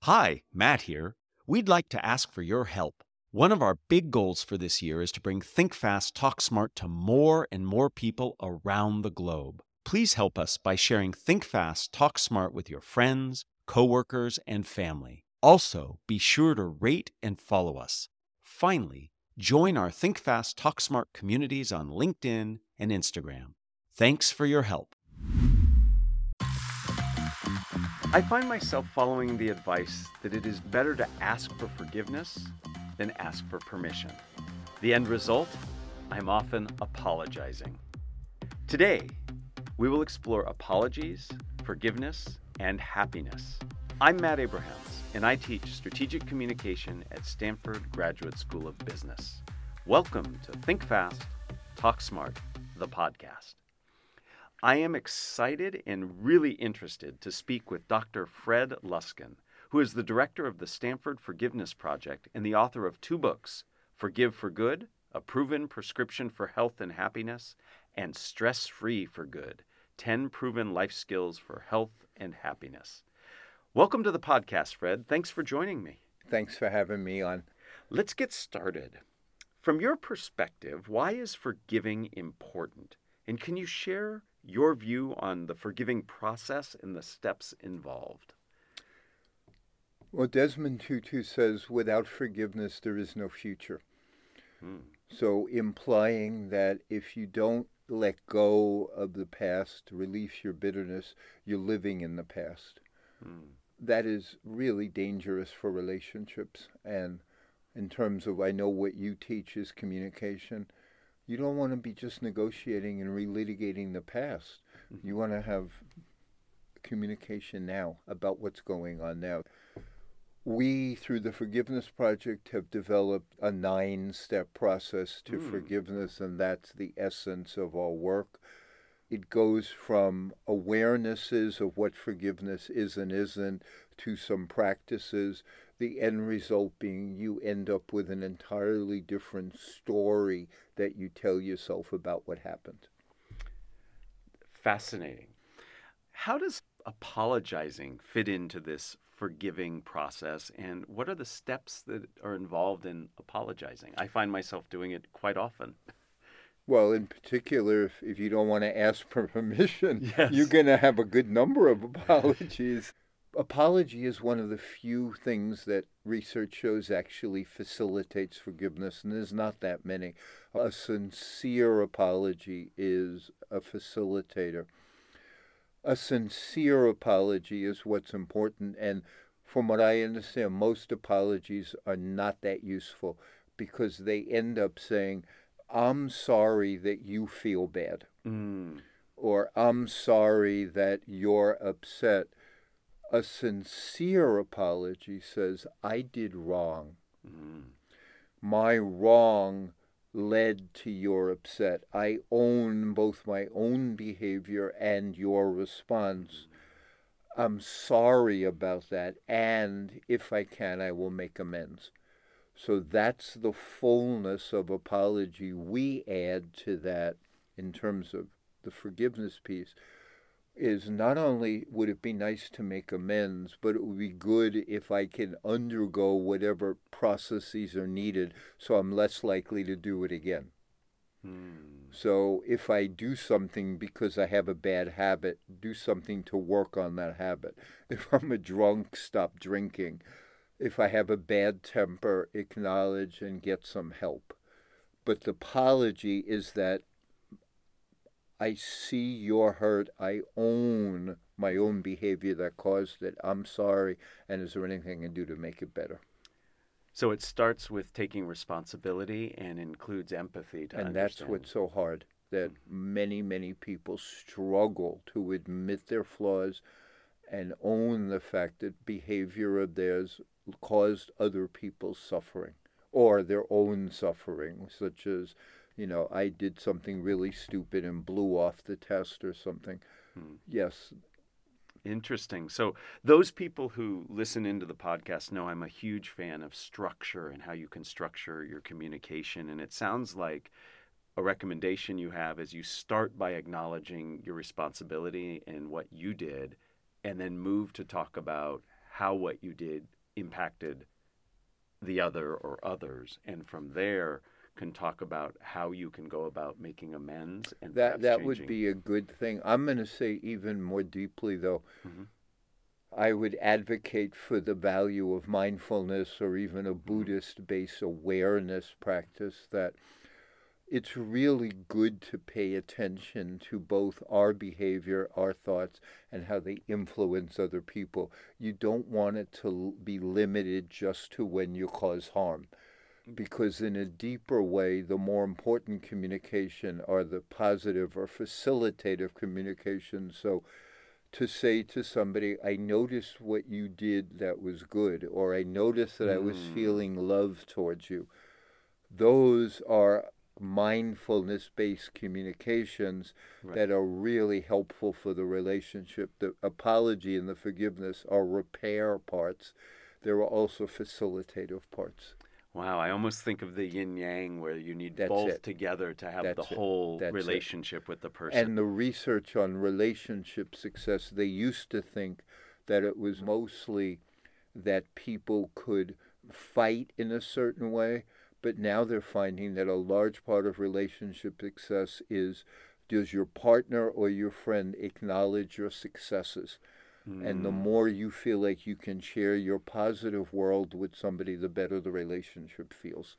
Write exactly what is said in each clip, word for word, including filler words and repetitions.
Hi, Matt here. We'd like to ask for your help. One of our big goals for this year is to bring Think Fast, Talk Smart to more and more people around the globe. Please help us by sharing Think Fast, Talk Smart with your friends, coworkers, and family. Also, be sure to rate and follow us. Finally, join our Think Fast, Talk Smart communities on LinkedIn and Instagram. Thanks for your help. I find myself following the advice that it is better to ask for forgiveness than ask for permission. The end result? I'm often apologizing. Today, we will explore apologies, forgiveness, and happiness. I'm Matt Abrahams, and I teach strategic communication at Stanford Graduate School of Business. Welcome to Think Fast, Talk Smart, the podcast. I am excited and really interested to speak with Doctor Fred Luskin, who is the director of the Stanford Forgiveness Project and the author of two books, Forgive for Good, A Proven Prescription for Health and Happiness, and Stress-Free for Good, ten Proven Life Skills for Health and Happiness. Welcome to the podcast, Fred. Thanks for joining me. Thanks for having me on. Let's get started. From your perspective, why is forgiving important? And can you share your view on the forgiving process and the steps involved? Well, Desmond Tutu says, without forgiveness, there is no future. Hmm. So implying that if you don't let go of the past, release your bitterness, you're living in the past. Hmm. That is really dangerous for relationships. And in terms of, I know what you teach is communication. You don't want to be just negotiating and relitigating the past. Mm-hmm. You want to have communication now about what's going on now. We, through the Forgiveness Project, have developed a nine-step process to mm. forgiveness, and that's the essence of our work. It goes from awarenesses of what forgiveness is and isn't to some practices, the end result being you end up with an entirely different story that you tell yourself about what happened. Fascinating. How does apologizing fit into this forgiving process, and what are the steps that are involved in apologizing? I find myself doing it quite often. Well, in particular, if, if you don't want to ask for permission, yes. You're going to have a good number of apologies. Apology is one of the few things that research shows actually facilitates forgiveness, and there's not that many. A sincere apology is a facilitator. A sincere apology is what's important, and from what I understand, most apologies are not that useful because they end up saying, I'm sorry that you feel bad, mm. or I'm sorry that you're upset. A sincere apology says, I did wrong. Mm. My wrong led to your upset. I own both my own behavior and your response. Mm. I'm sorry about that, and if I can, I will make amends. So that's the fullness of apology we add to that in terms of the forgiveness piece. Is not only would it be nice to make amends, but it would be good if I can undergo whatever processes are needed so I'm less likely to do it again. Hmm. So if I do something because I have a bad habit, do something to work on that habit. If I'm a drunk, stop drinking. If I have a bad temper, acknowledge and get some help. But the apology is that I see your hurt. I own my own behavior that caused it. I'm sorry. And is there anything I can do to make it better? So it starts with taking responsibility and includes empathy to and understand. That's what's so hard, that mm-hmm. many, many people struggle to admit their flaws and own the fact that behavior of theirs caused other people's suffering or their own suffering, such as, you know, I did something really stupid and blew off the test or something. Hmm. Yes. Interesting. So those people who listen into the podcast know I'm a huge fan of structure and how you can structure your communication. And it sounds like a recommendation you have is you start by acknowledging your responsibility and what you did, and then move to talk about how what you did impacted the other or others, and from there can talk about how you can go about making amends and That that changing. would be a good thing. I'm going to say even more deeply, though, mm-hmm. I would advocate for the value of mindfulness or even a Buddhist-based awareness practice, that it's really good to pay attention to both our behavior, our thoughts, and how they influence other people. You don't want it to be limited just to when you cause harm, because in a deeper way, the more important communication are the positive or facilitative communication. So to say to somebody, I noticed what you did that was good, or I noticed that mm. I was feeling love towards you, those are mindfulness-based communications right. that are really helpful for the relationship. The apology and the forgiveness are repair parts. There are also facilitative parts. Wow, I almost think of the yin-yang, where you need That's both it. together to have That's the whole relationship it. with the person. And the research on relationship success, they used to think that it was mostly that people could fight in a certain way, but now they're finding that a large part of relationship success is, does your partner or your friend acknowledge your successes? Mm. And the more you feel like you can share your positive world with somebody, the better the relationship feels.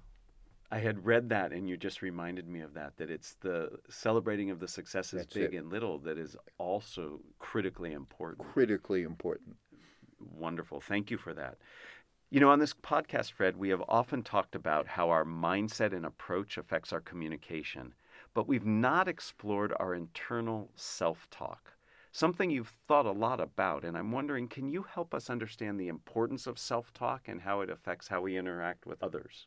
I had read that, and you just reminded me of that, that it's the celebrating of the successes, That's big it. and little, that is also critically important. Critically important. Wonderful. Thank you for that. You know, on this podcast, Fred, we have often talked about how our mindset and approach affects our communication, but we've not explored our internal self-talk, something you've thought a lot about. And I'm wondering, can you help us understand the importance of self-talk and how it affects how we interact with others?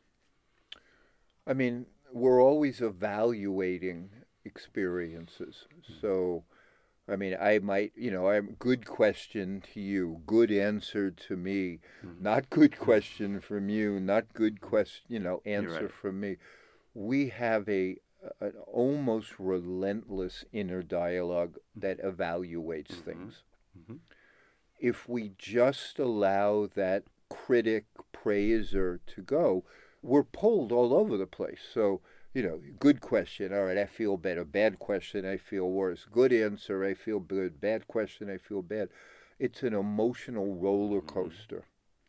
I mean, we're always evaluating experiences. So, I mean, I might, you know, I'm good question to you, good answer to me, mm-hmm. not good question from you, not good question, you know, answer right. from me. We have a an almost relentless inner dialogue that evaluates mm-hmm. things. Mm-hmm. If we just allow that critic, praiser to go, we're pulled all over the place. So, you know, good question, all right, I feel better. Bad question, I feel worse. Good answer, I feel good. Bad question, I feel bad. It's an emotional roller coaster.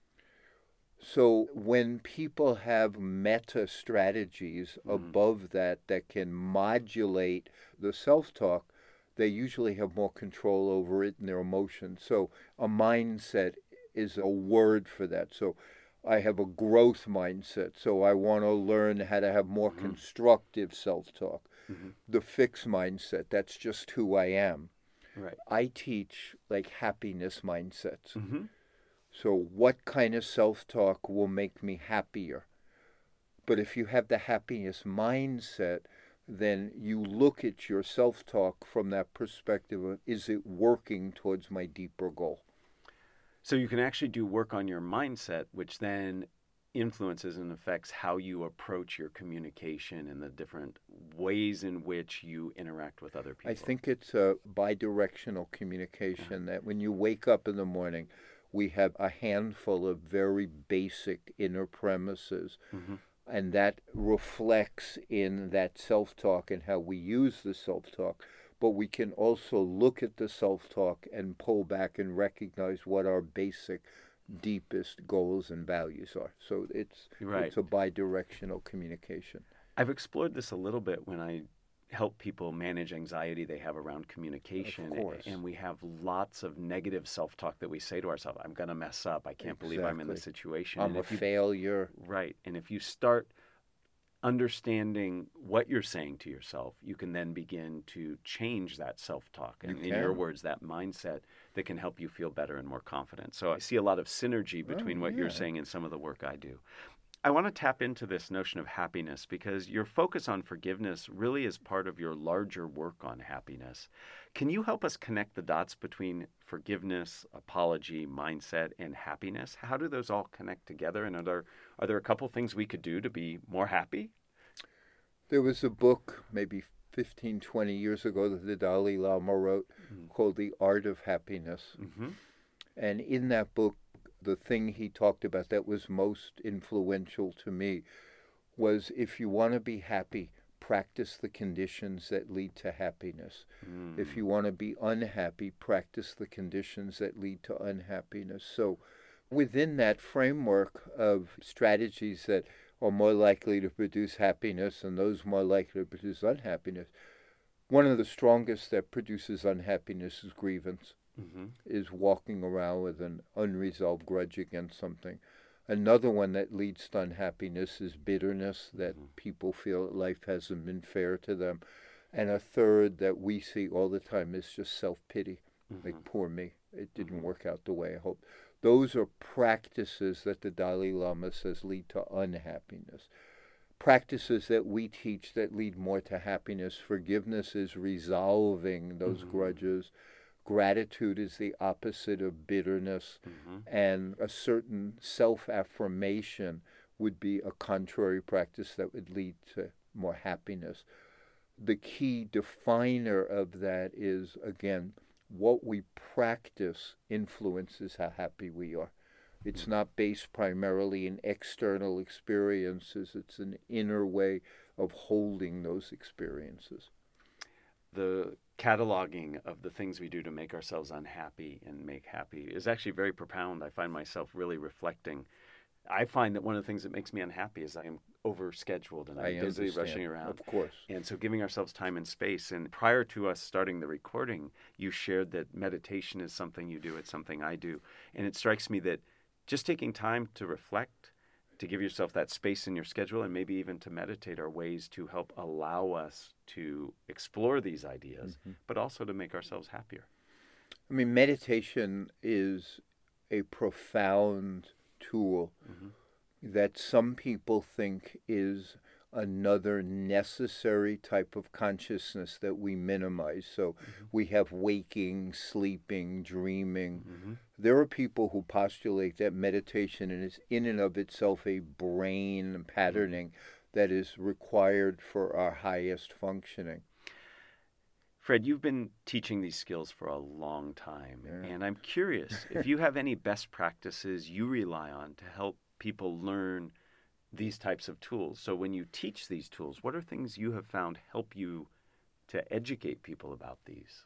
Mm-hmm. So when people have meta strategies mm-hmm. above that that can modulate the self-talk, they usually have more control over it and their emotions. So a mindset is a word for that. So I have a growth mindset, so I want to learn how to have more mm-hmm. constructive self-talk. Mm-hmm. The fixed mindset, that's just who I am. Right. I teach like happiness mindsets. Mm-hmm. So what kind of self-talk will make me happier? But if you have the happiness mindset, then you look at your self-talk from that perspective of, is it working towards my deeper goal? So you can actually do work on your mindset, which then influences and affects how you approach your communication and the different ways in which you interact with other people. I think it's a bidirectional communication yeah. that when you wake up in the morning, we have a handful of very basic inner premises, mm-hmm. and that reflects in that self-talk and how we use the self-talk. But we can also look at the self-talk and pull back and recognize what our basic, deepest goals and values are. So it's right. it's a bidirectional communication. I've explored this a little bit when I help people manage anxiety they have around communication. Of course. And we have lots of negative self-talk that we say to ourselves, I'm going to mess up. I can't exactly. believe I'm in this situation. I'm and a if you, failure. Right. And if you start understanding what you're saying to yourself, you can then begin to change that self-talk. And you in your words, that mindset that can help you feel better and more confident. So I see a lot of synergy between oh, what yeah. you're saying and some of the work I do. I want to tap into this notion of happiness because your focus on forgiveness really is part of your larger work on happiness. Can you help us connect the dots between forgiveness, apology, mindset, and happiness? How do those all connect together? And are there, are there a couple things we could do to be more happy? There was a book maybe fifteen, twenty years ago that the Dalai Lama wrote mm-hmm. called The Art of Happiness. Mm-hmm. And in that book, the thing he talked about that was most influential to me was if you want to be happy, practice the conditions that lead to happiness. Mm. If you want to be unhappy, practice the conditions that lead to unhappiness. So within that framework of strategies that are more likely to produce happiness and those more likely to produce unhappiness, one of the strongest that produces unhappiness is grievance, Mm-hmm. is walking around with an unresolved grudge against something. Another one that leads to unhappiness is bitterness, that Mm-hmm. people feel that life hasn't been fair to them. And a third that we see all the time is just self-pity, Mm-hmm. like, poor me, it didn't Mm-hmm. work out the way I hoped. Those are practices that the Dalai Lama says lead to unhappiness. Practices that we teach that lead more to happiness. Forgiveness is resolving those Mm-hmm. grudges. Gratitude is the opposite of bitterness, Mm-hmm. and a certain self-affirmation would be a contrary practice that would lead to more happiness. The key definer of that is, again, what we practice influences how happy we are. It's not based primarily in external experiences. It's an inner way of holding those experiences. The cataloging of the things we do to make ourselves unhappy and make happy is actually very profound. I find myself really reflecting. I find that one of the things that makes me unhappy is I am overscheduled and I'm I busy understand. rushing around. Of course. And so giving ourselves time and space. And prior to us starting the recording, you shared that meditation is something you do. It's something I do. And it strikes me that just taking time to reflect, to give yourself that space in your schedule, and maybe even to meditate are ways to help allow us to explore these ideas, mm-hmm. but also to make ourselves happier. I mean, meditation is a profound tool mm-hmm. that some people think is another necessary type of consciousness that we minimize. So mm-hmm. we have waking, sleeping, dreaming. Mm-hmm. There are people who postulate that meditation is in and of itself a brain patterning mm-hmm. that is required for our highest functioning. Fred, you've been teaching these skills for a long time, yeah. and I'm curious if you have any best practices you rely on to help people learn these types of tools. So when you teach these tools, what are things you have found help you to educate people about these?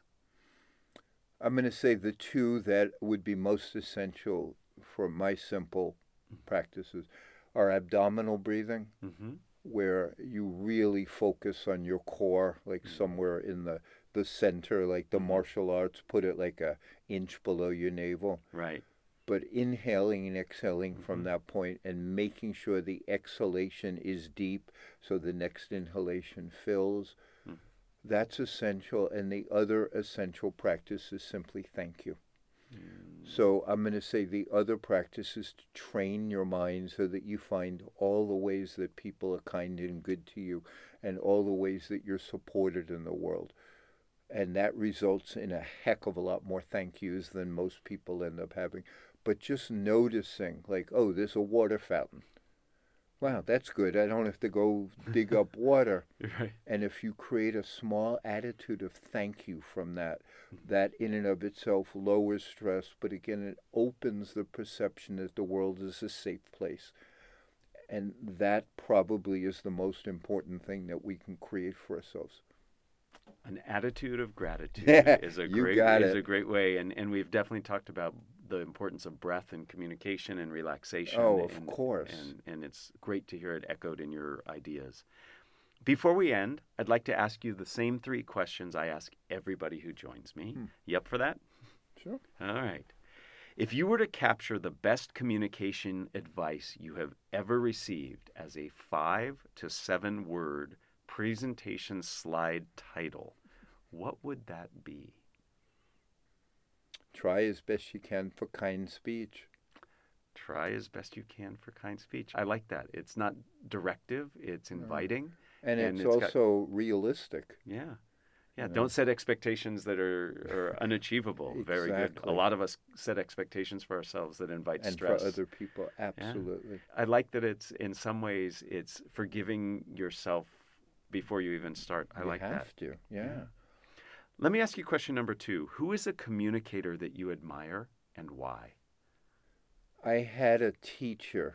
I'm going to say the two that would be most essential for my simple mm-hmm. practices are abdominal breathing, mm-hmm. where you really focus on your core, like mm-hmm. somewhere in the, the center, like the mm-hmm. martial arts, put it like an inch below your navel. Right. But inhaling and exhaling mm-hmm. from that point and making sure the exhalation is deep so the next inhalation fills, mm-hmm. that's essential. And the other essential practice is simply thank you. Mm-hmm. So I'm going to say the other practice is to train your mind so that you find all the ways that people are kind and good to you and all the ways that you're supported in the world. And that results in a heck of a lot more thank yous than most people end up having. But just noticing, like, oh, there's a water fountain. Wow, that's good. I don't have to go dig up water. Right. And if you create a small attitude of thank you from that, that in and of itself lowers stress. But again, it opens the perception that the world is a safe place. And that probably is the most important thing that we can create for ourselves. An attitude of gratitude yeah, is a you great got is it. a great way, and, and we've definitely talked about the importance of breath and communication and relaxation. Oh, of and, course. And, and it's great to hear it echoed in your ideas. Before we end, I'd like to ask you the same three questions I ask everybody who joins me. Hmm. You up for that? Sure. All right. If you were to capture the best communication advice you have ever received as a five to seven word presentation slide title, what would that be? Try as best you can for kind speech. Try as best you can for kind speech. I like that. It's not directive, it's inviting. And, and it's, it's also got... realistic. Yeah. Yeah, you know? Don't set expectations that are, are unachievable. Exactly. Very good. A lot of us set expectations for ourselves that invite and stress. And for other people, absolutely. Yeah. I like that it's, in some ways, it's forgiving yourself before you even start. I you like that. You have to, yeah. yeah. Let me ask you question number two. Who is a communicator that you admire and why? I had a teacher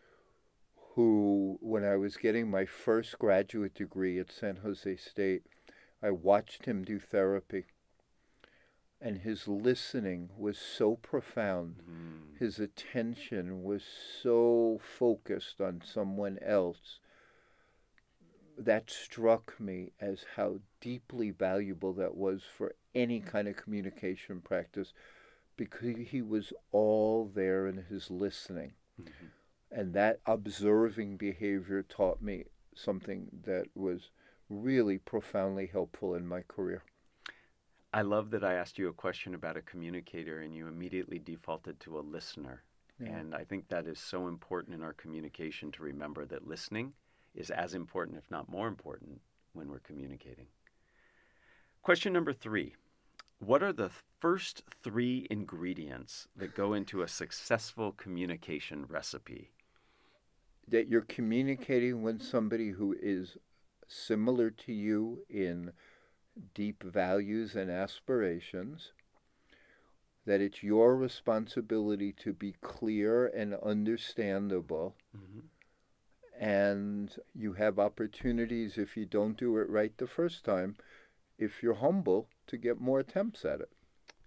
who, when I was getting my first graduate degree at San Jose State, I watched him do therapy. And his listening was so profound. Mm. His attention was so focused on someone else. That struck me as how deeply valuable that was for any kind of communication practice, because he was all there in his listening. Mm-hmm. And that observing behavior taught me something that was really profoundly helpful in my career. I love that I asked you a question about a communicator and you immediately defaulted to a listener. Yeah. And I think that is so important in our communication to remember that listening is as important, if not more important, when we're communicating. Question number three. What are the first three ingredients that go into a successful communication recipe? That you're communicating with somebody who is similar to you in deep values and aspirations, that it's your responsibility to be clear and understandable, mm-hmm. and you have opportunities, if you don't do it right the first time, if you're humble, to get more attempts at it.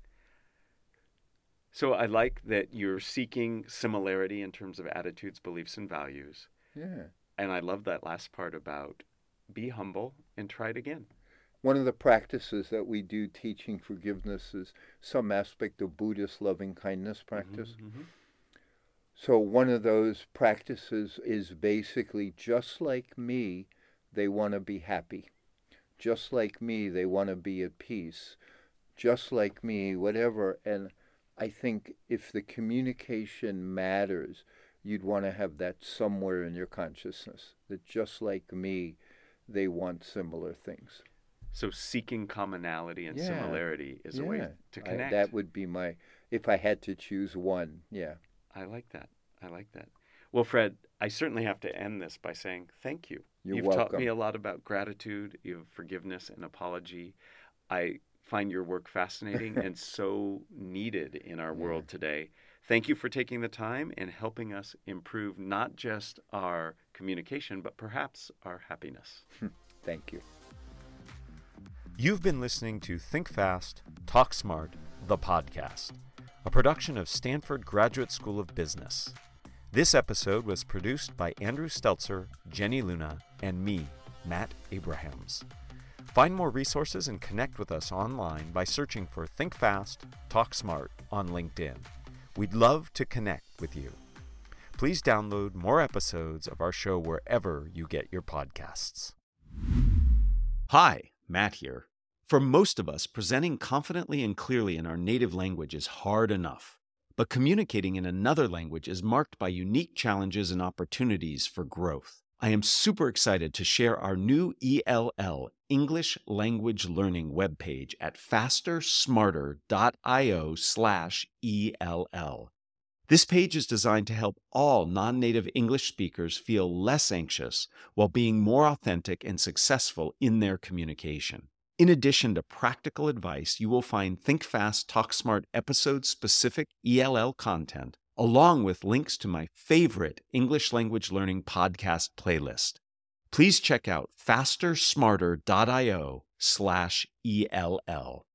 So I like that you're seeking similarity in terms of attitudes, beliefs, and values. Yeah. And I love that last part about be humble and try it again. One of the practices that we do teaching forgiveness is some aspect of Buddhist loving-kindness practice. Mm-hmm, mm-hmm. So one of those practices is basically, just like me, they want to be happy. Just like me, they want to be at peace. Just like me, whatever. And I think if the communication matters, you'd want to have that somewhere in your consciousness, that just like me, they want similar things. So seeking commonality and yeah. similarity is yeah. a way to connect. I, that would be my, if I had to choose one, yeah. I like that. I like that. Well, Fred, I certainly have to end this by saying thank you. You're You've welcome. taught me a lot about gratitude, you have forgiveness and apology. I find your work fascinating and so needed in our yeah. world today. Thank you for taking the time and helping us improve not just our communication, but perhaps our happiness. Thank you. You've been listening to Think Fast, Talk Smart, the podcast, a production of Stanford Graduate School of Business. This episode was produced by Andrew Stelzer, Jenny Luna, and me, Matt Abrahams. Find more resources and connect with us online by searching for Think Fast, Talk Smart on LinkedIn. We'd love to connect with you. Please download more episodes of our show wherever you get your podcasts. Hi, Matt here. For most of us, presenting confidently and clearly in our native language is hard enough. But communicating in another language is marked by unique challenges and opportunities for growth. I am super excited to share our new E L L, English Language Learning webpage at fastersmarter.io slash ELL. This page is designed to help all non-native English speakers feel less anxious while being more authentic and successful in their communication. In addition to practical advice, you will find Think Fast, Talk Smart episode-specific E L L content, along with links to my favorite English language learning podcast playlist. Please check out fastersmarter.io slash ELL.